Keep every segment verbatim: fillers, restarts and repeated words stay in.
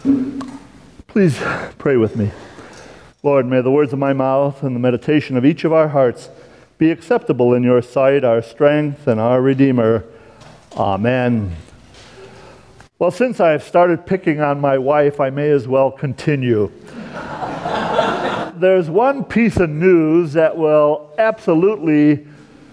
Please pray with me. Lord, may the words of my mouth and the meditation of each of our hearts be acceptable in your sight, our strength and our Redeemer. Amen. Well, since I've started picking on my wife, I may as well continue. There's one piece of news that will absolutely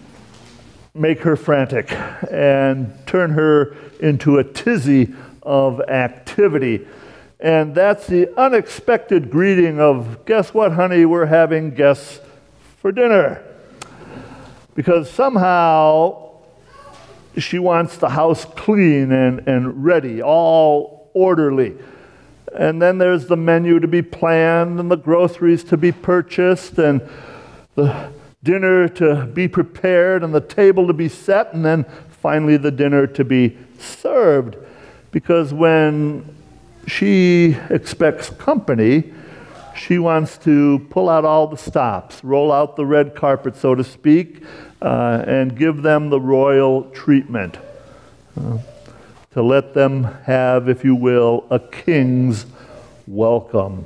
make her frantic and turn her into a tizzy of activity. And that's the unexpected greeting of, guess what, honey, we're having guests for dinner. Because somehow she wants the house clean and, and ready, all orderly. And then there's the menu to be planned and the groceries to be purchased and the dinner to be prepared and the table to be set and then finally the dinner to be served. Because when she expects company, she wants to pull out all the stops, roll out the red carpet, so to speak, uh, and give them the royal treatment. Uh, to let them have, if you will, a king's welcome.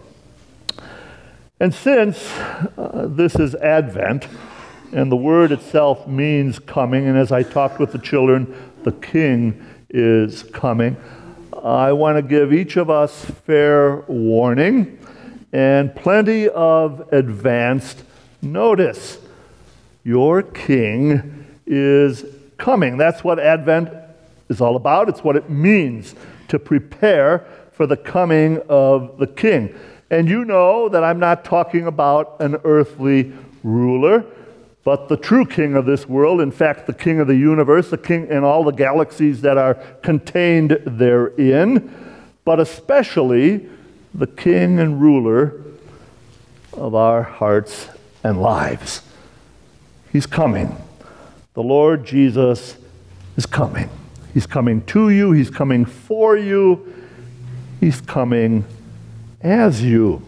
And since uh, this is Advent, and the word itself means coming, and as I talked with the children, the king is coming, I want to give each of us fair warning and plenty of advanced notice. Your king is coming. That's what Advent is all about. It's what it means to prepare for the coming of the king. And you know that I'm not talking about an earthly ruler, but the true king of this world, in fact, the king of the universe, the king in all the galaxies that are contained therein, but especially the king and ruler of our hearts and lives. He's coming. The Lord Jesus is coming. He's coming to you. He's coming for you. He's coming as you.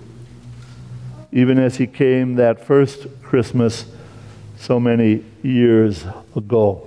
Even as he came that first Christmas so many years ago.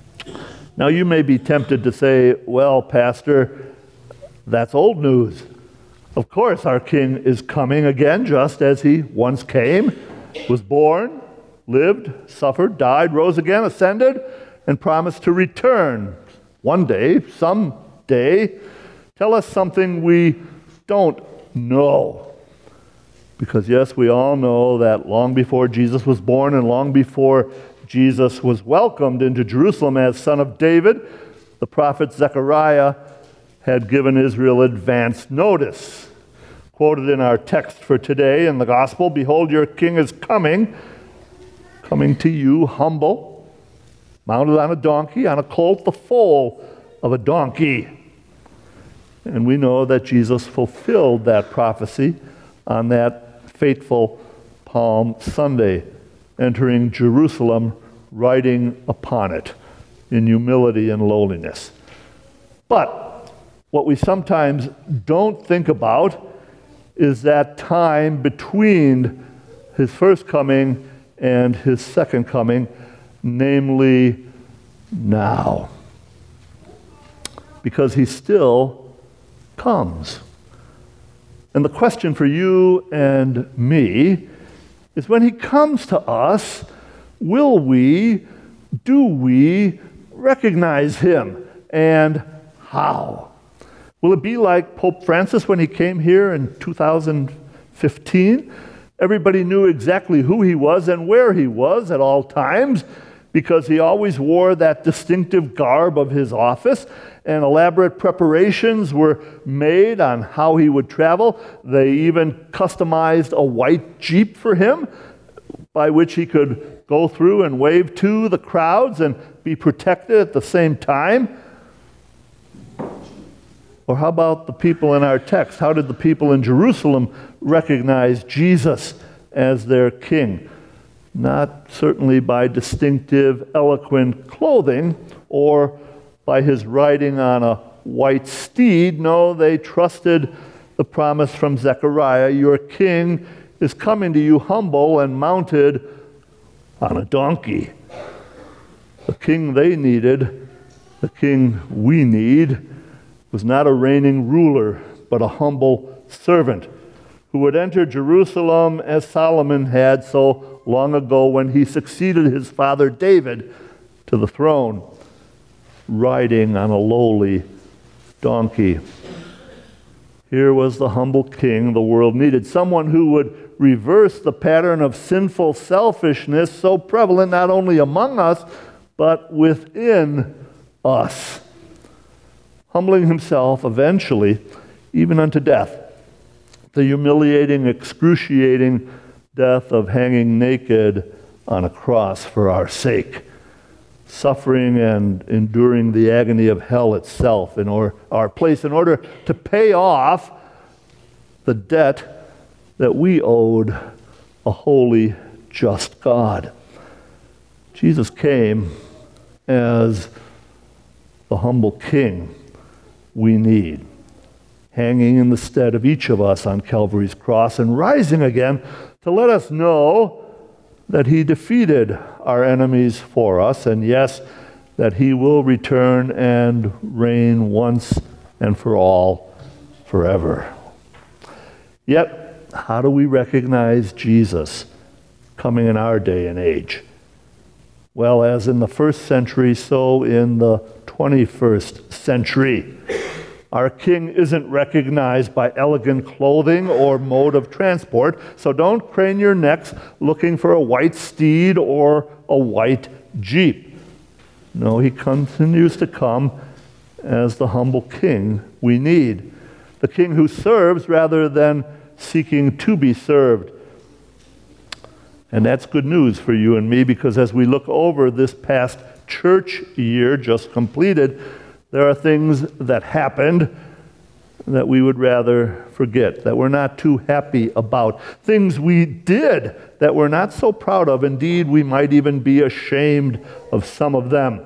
Now you may be tempted to say, well, Pastor, that's old news. Of course our King is coming again, just as he once came, was born, lived, suffered, died, rose again, ascended, and promised to return one day, some day. Tell us something we don't know. Because yes, we all know that long before Jesus was born and long before Jesus was welcomed into Jerusalem as son of David, the prophet Zechariah had given Israel advance notice. Quoted in our text for today in the gospel, behold, your king is coming, coming to you humble, mounted on a donkey, on a colt, the foal of a donkey. And we know that Jesus fulfilled that prophecy on that fateful Palm Sunday, entering Jerusalem, riding upon it in humility and lowliness. But what we sometimes don't think about is that time between his first coming and his second coming, namely now. Because he still comes. And the question for you and me is, when he comes to us, will we, do we recognize him? And how? Will it be like Pope Francis when he came here in two thousand fifteen? Everybody knew exactly who he was and where he was at all times, because he always wore that distinctive garb of his office, and elaborate preparations were made on how he would travel. They even customized a white Jeep for him by which he could go through and wave to the crowds and be protected at the same time. Or how about the people in our text? How did the people in Jerusalem recognize Jesus as their king? Not certainly by distinctive, eloquent clothing or by his riding on a white steed. No, they trusted the promise from Zechariah, your king is coming to you humble and mounted on a donkey. The king they needed, the king we need, was not a reigning ruler, but a humble servant who would enter Jerusalem as Solomon had so long ago when he succeeded his father David to the throne, riding on a lowly donkey. Here was the humble king the world needed, someone who would reverse the pattern of sinful selfishness so prevalent not only among us, but within us, humbling himself eventually even unto death, the humiliating, excruciating death of hanging naked on a cross for our sake, suffering and enduring the agony of hell itself in our, our place in order to pay off the debt that we owed a holy, just God. Jesus came as the humble king we need, hanging in the stead of each of us on Calvary's cross and rising again to let us know that he defeated our enemies for us, and yes, that he will return and reign once and for all forever. Yet, how do we recognize Jesus coming in our day and age? Well, as in the first century, so in the twenty-first century. Our king isn't recognized by elegant clothing or mode of transport, so don't crane your necks looking for a white steed or a white jeep. No, he continues to come as the humble king we need, the king who serves rather than seeking to be served. And that's good news for you and me, because as we look over this past church year just completed, there are things that happened that we would rather forget, that we're not too happy about. Things we did that we're not so proud of. Indeed, we might even be ashamed of some of them.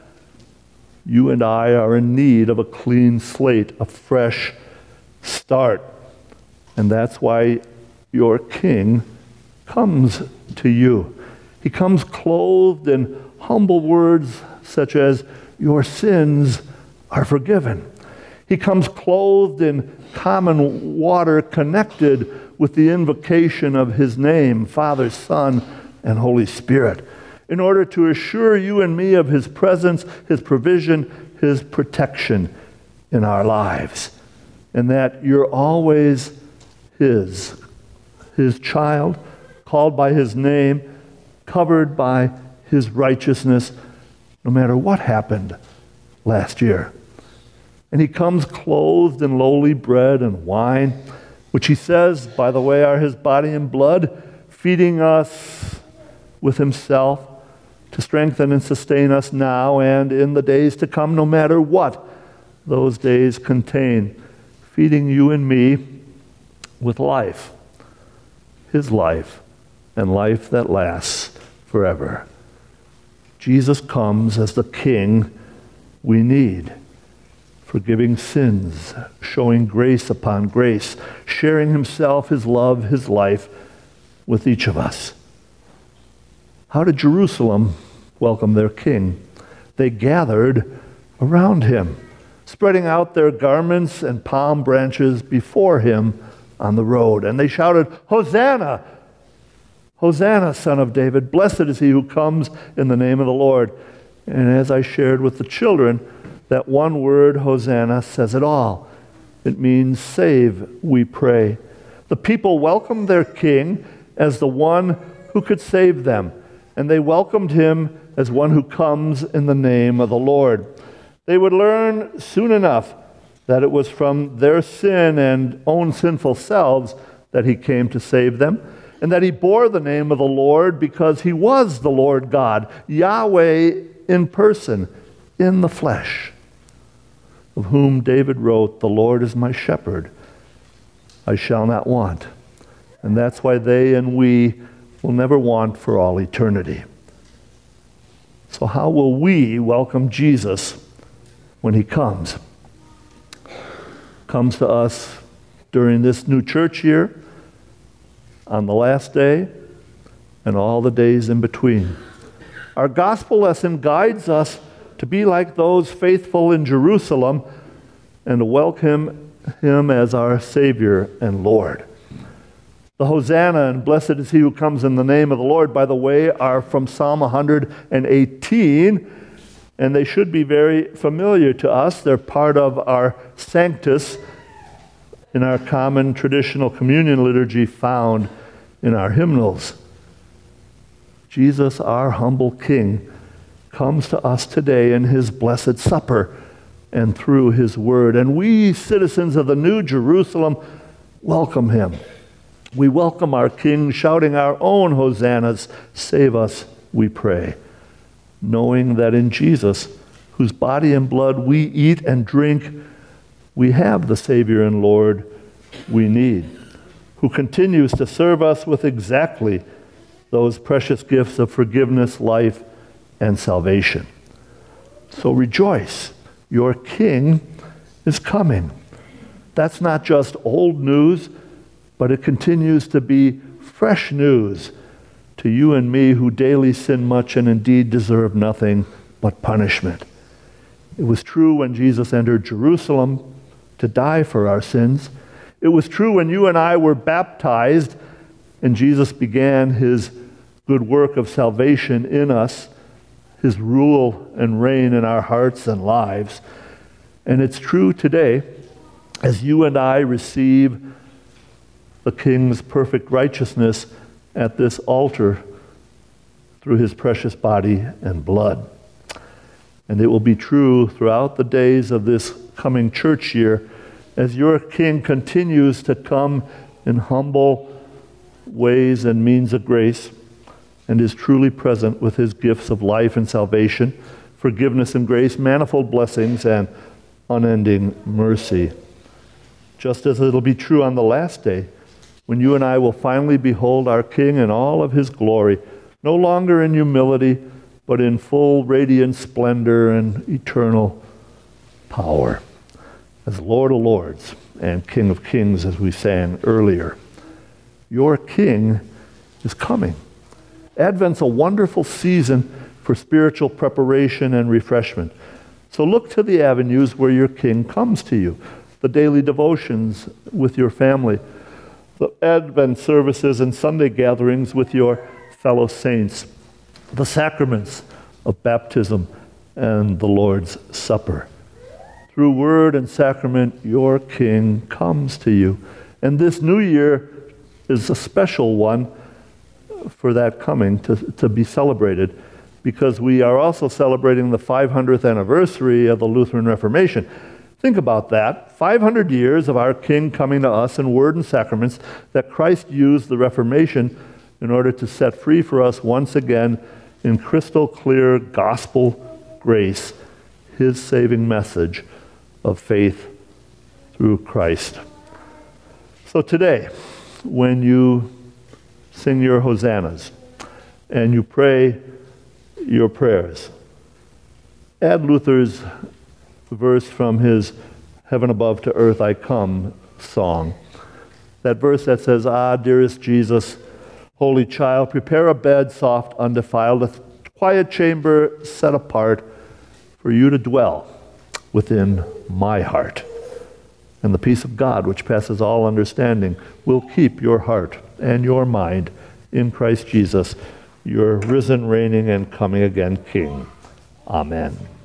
You and I are in need of a clean slate, a fresh start. And that's why your king comes to you. He comes clothed in humble words such as, your sins are forgiven. He comes clothed in common water connected with the invocation of his name, Father, Son, and Holy Spirit, in order to assure you and me of his presence, his provision, his protection in our lives, and that you're always his, his child, called by his name, covered by his righteousness, no matter what happened last year. And he comes clothed in lowly bread and wine, which he says, by the way, are his body and blood, feeding us with himself to strengthen and sustain us now and in the days to come, no matter what those days contain, feeding you and me with life, his life, and life that lasts forever. Jesus comes as the king we need, forgiving sins, showing grace upon grace, sharing himself, his love, his life with each of us. How did Jerusalem welcome their king? They gathered around him, spreading out their garments and palm branches before him on the road. And they shouted, Hosanna! Hosanna, Son of David! Blessed is he who comes in the name of the Lord. And as I shared with the children, that one word, Hosanna, says it all. It means save, we pray. The people welcomed their king as the one who could save them, and they welcomed him as one who comes in the name of the Lord. They would learn soon enough that it was from their sin and own sinful selves that he came to save them, and that he bore the name of the Lord because he was the Lord God, Yahweh in person, in the flesh, of whom David wrote, the Lord is my shepherd, I shall not want. And that's why they and we will never want for all eternity. So how will we welcome Jesus when he comes? Comes to us during this new church year, on the last day, and all the days in between. Our gospel lesson guides us to be like those faithful in Jerusalem and to welcome him as our Savior and Lord. The Hosanna and blessed is he who comes in the name of the Lord, by the way, are from Psalm one eighteen, and they should be very familiar to us. They're part of our Sanctus in our common traditional communion liturgy found in our hymnals. Jesus, our humble King, comes to us today in his blessed supper and through his word. And we, citizens of the New Jerusalem, welcome him. We welcome our King, shouting our own hosannas, save us, we pray, knowing that in Jesus, whose body and blood we eat and drink, we have the Savior and Lord we need, who continues to serve us with exactly those precious gifts of forgiveness, life, and salvation. So rejoice, your King is coming. That's not just old news, but it continues to be fresh news to you and me who daily sin much and indeed deserve nothing but punishment. It was true when Jesus entered Jerusalem to die for our sins. It was true when you and I were baptized and Jesus began his good work of salvation in us, his rule and reign in our hearts and lives. And it's true today as you and I receive the King's perfect righteousness at this altar through his precious body and blood. And it will be true throughout the days of this coming church year as your King continues to come in humble ways and means of grace and is truly present with his gifts of life and salvation, forgiveness and grace, manifold blessings, and unending mercy. Just as it'll be true on the last day, when you and I will finally behold our King in all of his glory, no longer in humility, but in full radiant splendor and eternal power, as Lord of Lords and King of Kings, as we sang earlier. Your King is coming. Advent's a wonderful season for spiritual preparation and refreshment. So look to the avenues where your King comes to you, the daily devotions with your family, the Advent services and Sunday gatherings with your fellow saints, the sacraments of baptism and the Lord's Supper. Through word and sacrament, your King comes to you. And this new year is a special one for that coming to, to be celebrated, because we are also celebrating the five hundredth anniversary of the Lutheran Reformation. Think about that. five hundred years of our King coming to us in word and sacraments, that Christ used the Reformation in order to set free for us once again in crystal clear gospel grace, his saving message of faith through Christ. So today, when you sing your hosannas and you pray your prayers, add Luther's verse from his Heaven Above to Earth I Come song. That verse that says, "Ah, dearest Jesus, holy child, prepare a bed soft, undefiled, a quiet chamber set apart for you to dwell within my heart. And the peace of God, which passes all understanding, will keep your heart and your mind in Christ Jesus, your risen, reigning, and coming again King. Amen."